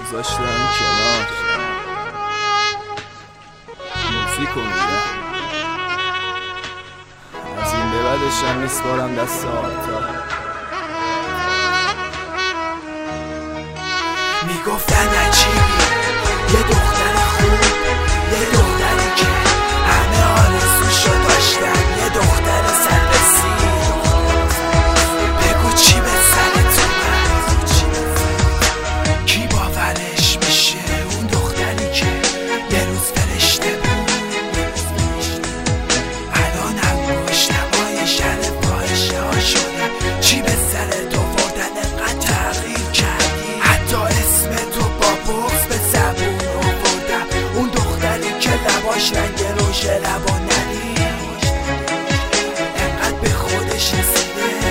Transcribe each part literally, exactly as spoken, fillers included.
گذاشتن کنار موزیکو میگم از این به بعدش هم میسپارم دست آرتا. میگفتن عجیبی یه دختر خوب، یه دختری که همه آرزوشو داشتن، یه دختر سربسی. بگو چی به سرت اومد، کی باورش میشه اون دختری که یه روز فرشته بود الانم گشتمای شهر فاحشه ها شده. چی به سرت آوردن انقدر تغییر کردی، حتی اسم تو با بغض به زبون آوردم. اون دختری که لباش رنگ روژ لبا نری انقدر به خودش رسیده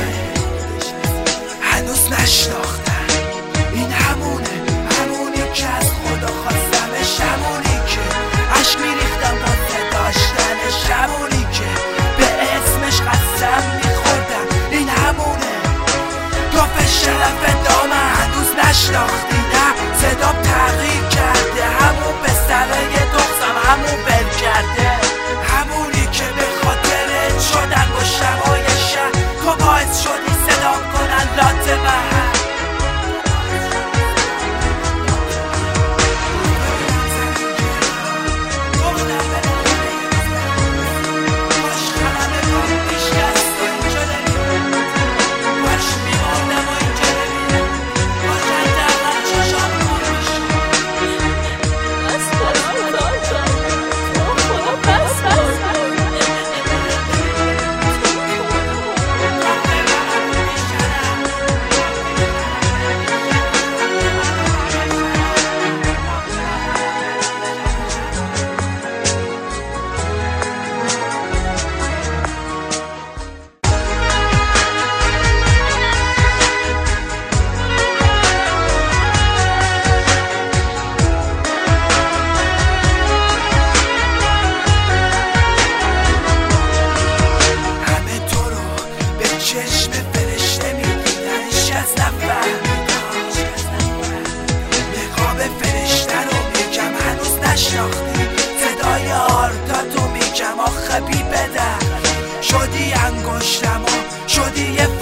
هنوز نشناختن. این همونه، همونی که از خدا خواستمش، همونی که عشق میریختم واسه داشتنش، همونی که به اسمش قسم میخوردم. این همونه توف شرف دامن هنوز نشناختی، نه صدام تغییر کرده، همون به سرای دختم همون بل کرده، همونی که به خاطرت شدن با شبای شهر تو باعث شدی صدام کنن لات محل. چشم فرشته میدیدنش از نفهمیدم، نقاب فرشته رو میگم هنوز نشناختی، صدای آرتا تو میگم آخه بی بدن شدی انگشتم و شدی یه